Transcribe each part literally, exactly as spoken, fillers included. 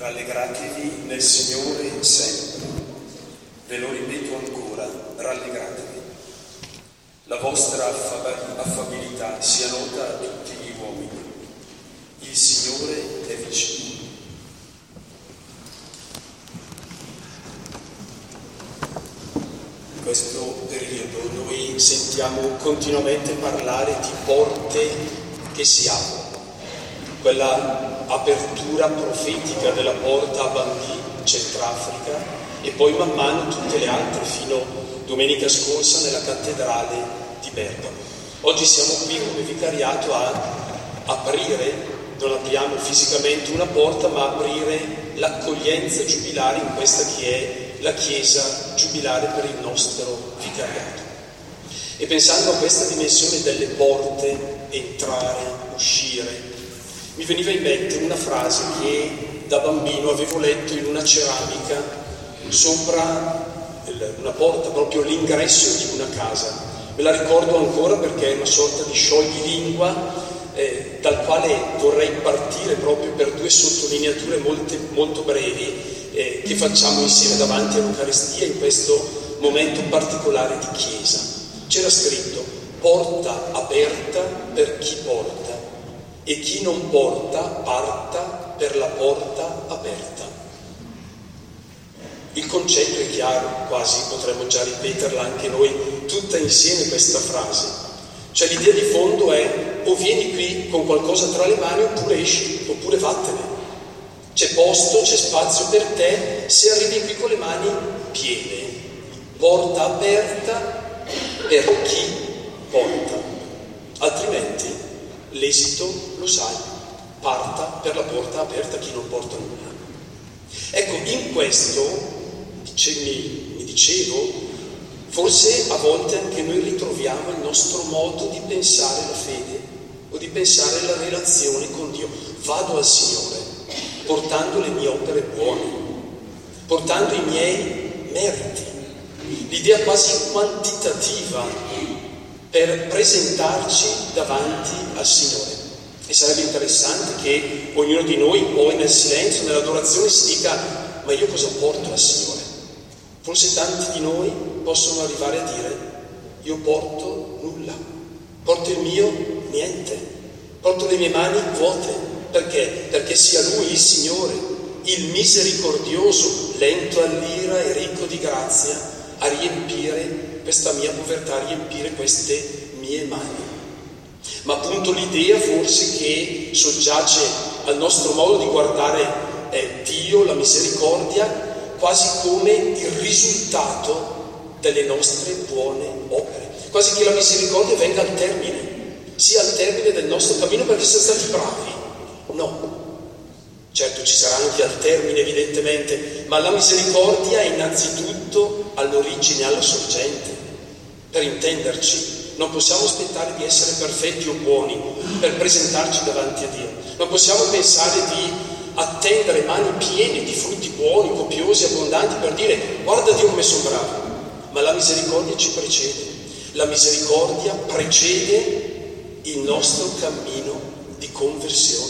Rallegratevi nel Signore sempre. Ve lo ripeto ancora, rallegratevi. La vostra affab- affabilità sia nota a tutti gli uomini. Il Signore è vicino. In questo periodo noi sentiamo continuamente parlare di porte che si aprono. Quella apertura profetica della porta a Bangui, Centrafrica, e poi man mano tutte le altre fino domenica scorsa nella cattedrale di Bergamo. Oggi siamo qui come vicariato a aprire, non apriamo fisicamente una porta, ma aprire l'accoglienza giubilare in questa che è la chiesa giubilare per il nostro vicariato. E pensando a questa dimensione delle porte, entrare, uscire, mi veniva in mente una frase che da bambino avevo letto in una ceramica sopra una porta, proprio all'ingresso di una casa. Me la ricordo ancora perché è una sorta di scioglilingua eh, dal quale vorrei partire proprio per due sottolineature molte, molto brevi eh, che facciamo insieme davanti all'Eucaristia in questo momento particolare di Chiesa. C'era scritto: porta aperta per chi porta, e chi non porta, parta per la porta aperta. Il concetto è chiaro, quasi potremmo già ripeterla anche noi tutta insieme questa frase. Cioè l'idea di fondo è: o vieni qui con qualcosa tra le mani oppure esci, oppure vattene. C'è posto, c'è spazio per te, se arrivi qui con le mani piene. Porta aperta per chi porta, altrimenti l'esito lo sai, parta per la porta aperta chi non porta nulla. Ecco, in questo, mi, mi dicevo, forse a volte anche noi ritroviamo il nostro modo di pensare la fede o di pensare la relazione con Dio. Vado al Signore portando le mie opere buone, portando i miei meriti, l'idea quasi quantitativa per presentarci davanti al Signore. E sarebbe interessante che ognuno di noi poi nel silenzio, nell'adorazione si dica: ma io cosa porto al Signore? Forse tanti di noi possono arrivare a dire: io porto nulla, porto il mio niente, porto le mie mani vuote. Perché? Perché sia Lui il Signore, il misericordioso, lento all'ira e ricco di grazia, a riempire questa mia povertà, a riempire queste mie mani. Ma appunto l'idea forse che soggiace al nostro modo di guardare è Dio, la misericordia, quasi come il risultato delle nostre buone opere. Quasi che la misericordia venga al termine, sia al termine del nostro cammino perché siamo stati bravi. No. Certo ci sarà anche al termine evidentemente, ma la misericordia è innanzitutto all'origine, alla sorgente. Per intenderci, non possiamo aspettare di essere perfetti o buoni per presentarci davanti a Dio. Non possiamo pensare di attendere mani piene di frutti buoni, copiosi, abbondanti per dire: guarda Dio come sono bravo. Ma la misericordia ci precede. La misericordia precede il nostro cammino di conversione.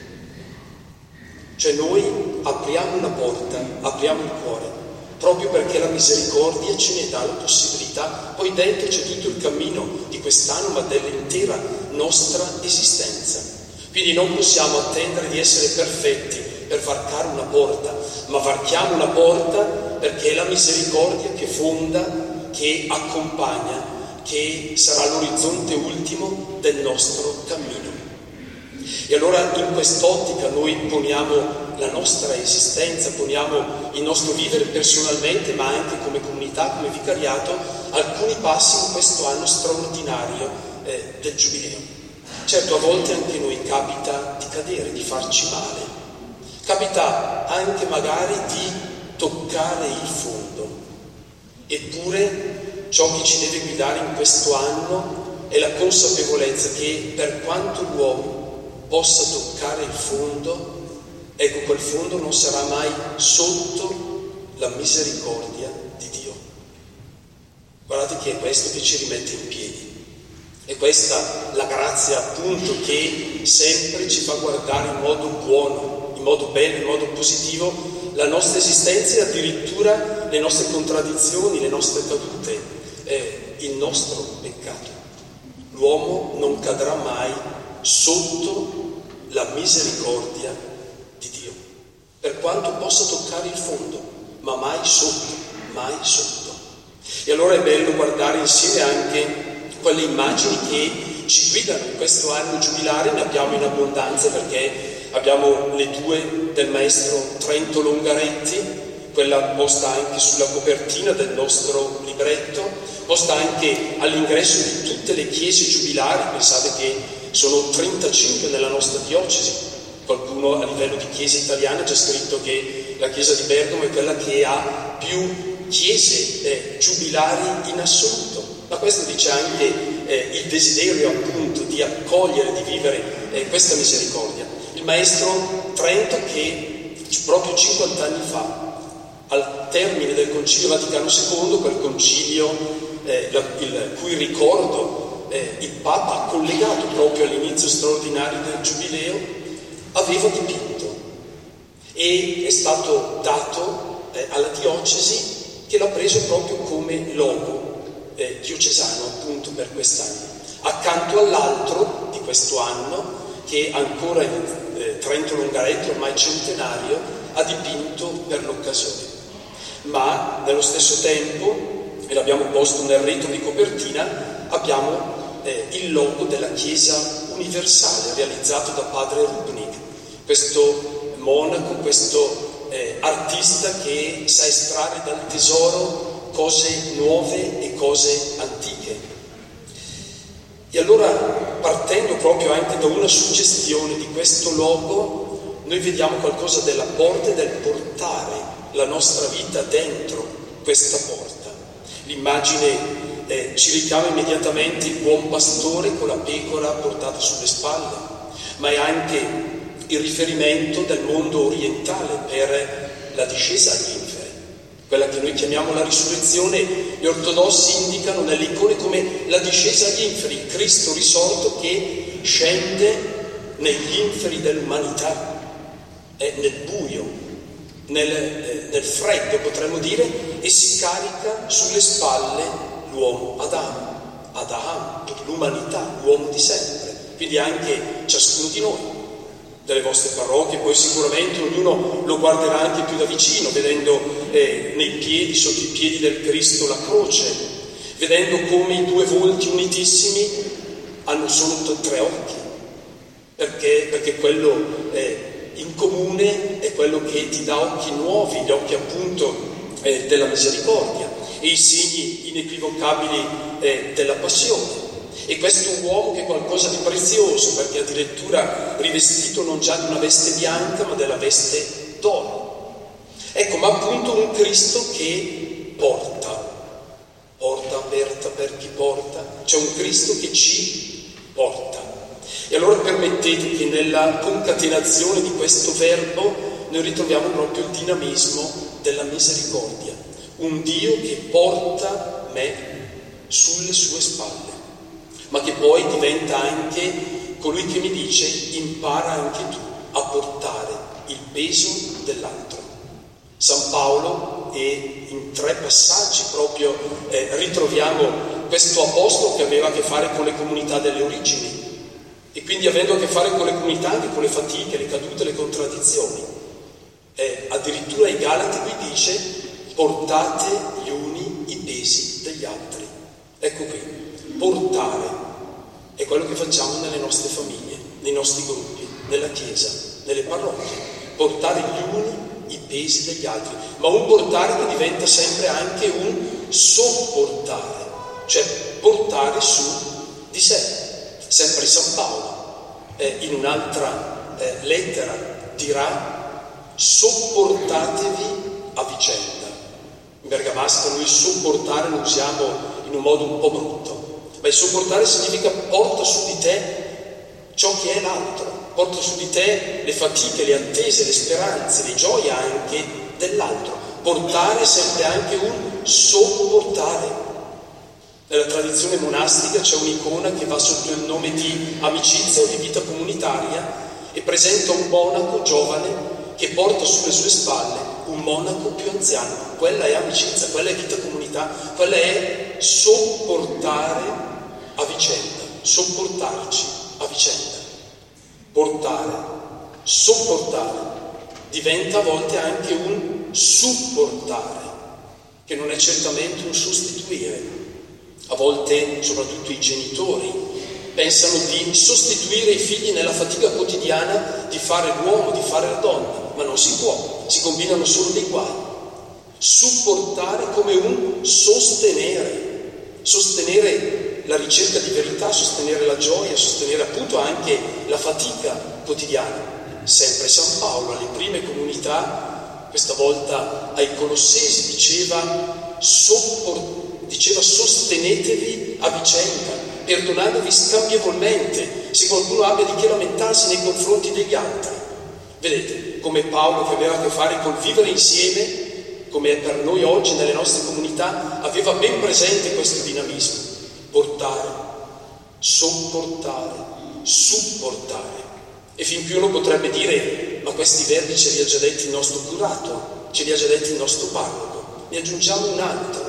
Cioè noi apriamo una porta, apriamo il cuore, proprio perché la misericordia ce ne dà la possibilità. Poi dentro c'è tutto il cammino di quest'anno, ma dell'intera nostra esistenza. Quindi non possiamo attendere di essere perfetti per varcare una porta, ma varchiamo una porta perché è la misericordia che fonda, che accompagna, che sarà l'orizzonte ultimo del nostro cammino. E allora in quest'ottica noi poniamo la nostra esistenza, poniamo il nostro vivere personalmente, ma anche come comunità, come vicariato, alcuni passi in questo anno straordinario eh, del Giubileo. Certo, a volte anche noi capita di cadere, di farci male, capita anche magari di toccare il fondo. Eppure ciò che ci deve guidare in questo anno è la consapevolezza che per quanto l'uomo possa toccare il fondo, ecco, quel fondo non sarà mai sotto la misericordia di Dio. Guardate che è questo che ci rimette in piedi. È questa la grazia appunto che sempre ci fa guardare in modo buono, in modo bello, in modo positivo, la nostra esistenza e addirittura le nostre contraddizioni, le nostre cadute, eh, il nostro peccato. L'uomo non cadrà mai sotto la misericordia di Dio, per quanto possa toccare il fondo, ma mai sotto, mai sotto. E allora è bello guardare insieme anche quelle immagini che ci guidano in questo anno giubilare. Ne abbiamo in abbondanza, perché abbiamo le due del maestro Trento Longaretti, quella posta anche sulla copertina del nostro libretto, posta anche all'ingresso di tutte le chiese giubilari. Pensate che sono trentacinque nella nostra diocesi. Qualcuno a livello di chiesa italiana ha già scritto che la chiesa di Bergamo è quella che ha più chiese eh, giubilari in assoluto. Ma questo dice anche eh, il desiderio appunto di accogliere, di vivere eh, questa misericordia. Il maestro Trento, che proprio cinquanta anni fa, al termine del Concilio Vaticano secondo, quel concilio eh, la, il cui ricordo eh, il Papa ha collegato proprio all'inizio straordinario del Giubileo, aveva dipinto e è stato dato eh, alla diocesi, che l'ha preso proprio come logo eh, diocesano appunto per quest'anno, accanto all'altro di questo anno che ancora il eh, Trento Longaretti, ormai centenario, ha dipinto per l'occasione. Ma nello stesso tempo, e l'abbiamo posto nel retro di copertina, abbiamo eh, il logo della Chiesa Universale realizzato da padre Rubnik, questo monaco, questo eh, artista che sa estrarre dal tesoro cose nuove e cose antiche. E allora, partendo proprio anche da una suggestione di questo logo, noi vediamo qualcosa della porta e del portare la nostra vita dentro questa porta. L'immagine eh, ci richiama immediatamente il buon pastore con la pecora portata sulle spalle, ma è anche il riferimento del mondo orientale per la discesa agli inferi, quella che noi chiamiamo la risurrezione. Gli ortodossi indicano nelle icone come la discesa agli inferi, Cristo risorto che scende negli inferi dell'umanità, eh, nel buio, nel, eh, nel freddo potremmo dire, e si carica sulle spalle l'uomo Adamo, Adamo, l'umanità, l'uomo di sempre, quindi anche ciascuno di noi, delle vostre parrocchie. Poi sicuramente ognuno lo guarderà anche più da vicino, vedendo eh, nei piedi, sotto i piedi del Cristo la croce, vedendo come i due volti unitissimi hanno solo tre occhi, perché, perché quello eh, in comune è quello che ti dà occhi nuovi, gli occhi appunto eh, della misericordia e i segni inequivocabili eh, della passione. E questo è un uomo che è qualcosa di prezioso, perché addirittura rivestito non già di una veste bianca, ma della veste d'oro. Ecco, ma appunto un Cristo che porta, porta aperta per chi porta, c'è un Cristo che ci porta. E allora permettete che nella concatenazione di questo verbo noi ritroviamo proprio il dinamismo della misericordia, un Dio che porta me sulle sue spalle, ma che poi diventa anche colui che mi dice: impara anche tu a portare il peso dell'altro. San Paolo, e in tre passaggi proprio eh, ritroviamo questo apostolo che aveva a che fare con le comunità delle origini, e quindi avendo a che fare con le comunità anche con le fatiche, le cadute, le contraddizioni. Eh, addirittura ai Galati lui dice: portate gli uni i pesi degli altri. Ecco qui, portare è quello che facciamo nelle nostre famiglie, nei nostri gruppi, nella chiesa, nelle parrocchie, portare gli uni i pesi degli altri, ma un portare che diventa sempre anche un sopportare, cioè portare su di sé. Sempre San Paolo eh, in un'altra eh, lettera dirà: sopportatevi a vicenda. In bergamasco noi sopportare lo usiamo in un modo un po' brutto, ma il sopportare significa porta su di te ciò che è l'altro, porta su di te le fatiche, le attese, le speranze, le gioie anche dell'altro. Portare è sempre anche un sopportare. Nella tradizione monastica c'è un'icona che va sotto il nome di amicizia o di vita comunitaria e presenta un monaco giovane che porta sulle sue spalle un monaco più anziano. Quella è amicizia, quella è vita comunità, quella è sopportare a vicenda, sopportarci a vicenda. Portare, sopportare, diventa a volte anche un supportare, che non è certamente un sostituire. A volte, soprattutto i genitori, pensano di sostituire i figli nella fatica quotidiana di fare l'uomo, di fare la donna, ma non si può, si combinano solo dei guai. Supportare come un sostenere, sostenere la ricerca di verità, sostenere la gioia, sostenere appunto anche la fatica quotidiana. Sempre San Paolo alle prime comunità, questa volta ai Colossesi, diceva, soppor- diceva sostenetevi a vicenda, perdonatevi scambievolmente, se qualcuno abbia di che lamentarsi nei confronti degli altri. Vedete, come Paolo, che aveva a che fare col vivere insieme, come è per noi oggi nelle nostre comunità, aveva ben presente questo dinamismo: portare, sopportare, supportare. E fin più uno potrebbe dire: ma questi verbi ce li ha già detti il nostro curato, ce li ha già detti il nostro parroco. Ne aggiungiamo un altro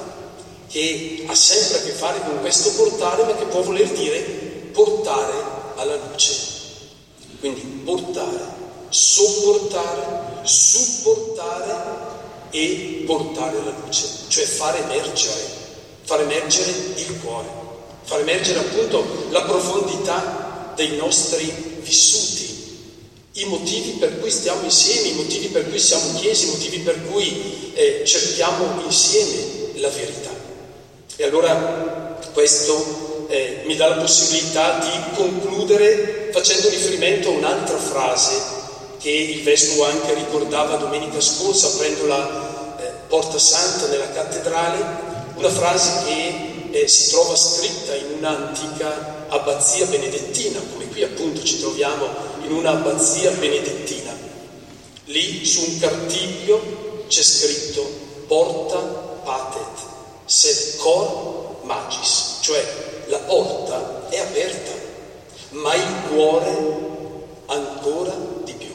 che ha sempre a che fare con questo portare, ma che può voler dire portare alla luce. Quindi portare, sopportare, supportare e portare alla luce, cioè fare emergere, fare emergere il cuore, fare emergere appunto la profondità dei nostri vissuti, i motivi per cui stiamo insieme, i motivi per cui siamo chiesi, i motivi per cui eh, cerchiamo insieme la verità. E allora questo eh, mi dà la possibilità di concludere facendo riferimento a un'altra frase che il Vescovo anche ricordava domenica scorsa aprendo la eh, Porta Santa nella cattedrale, una frase che eh, si trova scritta in un'antica abbazia benedettina, come qui appunto ci troviamo in una abbazia benedettina. Lì su un cartiglio c'è scritto porta patet, sed cor magis, cioè la porta è aperta, ma il cuore ancora di più.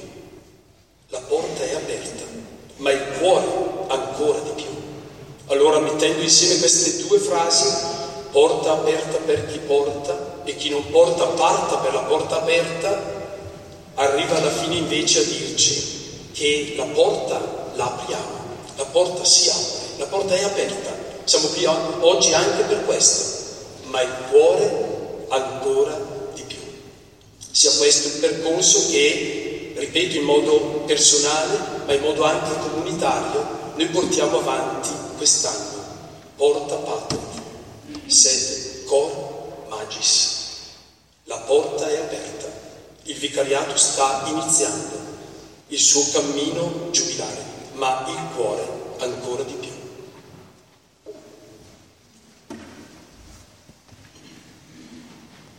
La porta è aperta, ma il cuore ancora di più. Allora, mettendo insieme queste due frasi, porta aperta per chi porta e chi non porta parta per la porta aperta, arriva alla fine invece a dirci che la porta la apriamo, la porta si apre, la porta è aperta. Siamo qui oggi anche per questo, ma il cuore ancora di più. Sia questo il percorso che, ripeto, in modo personale, ma in modo anche comunitario, noi portiamo avanti quest'anno. Porta patet, sed cor magis. La porta è aperta, il vicariato sta iniziando il suo cammino giubilare, ma il cuore ancora di più.